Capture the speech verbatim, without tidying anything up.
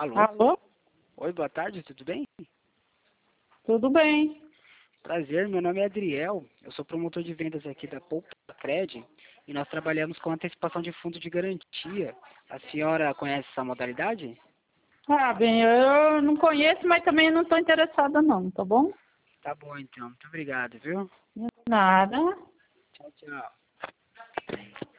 Alô? Alô? Oi, boa tarde, tudo bem? Tudo bem? Prazer, meu nome é Adriel, eu sou promotor de vendas aqui da Poupa Cred e nós trabalhamos com antecipação de fundo de garantia. A senhora conhece essa modalidade? Ah, bem, eu não conheço, mas também não estou interessada não, tá bom? Tá bom então, muito obrigado, viu? Nada. Tchau, tchau.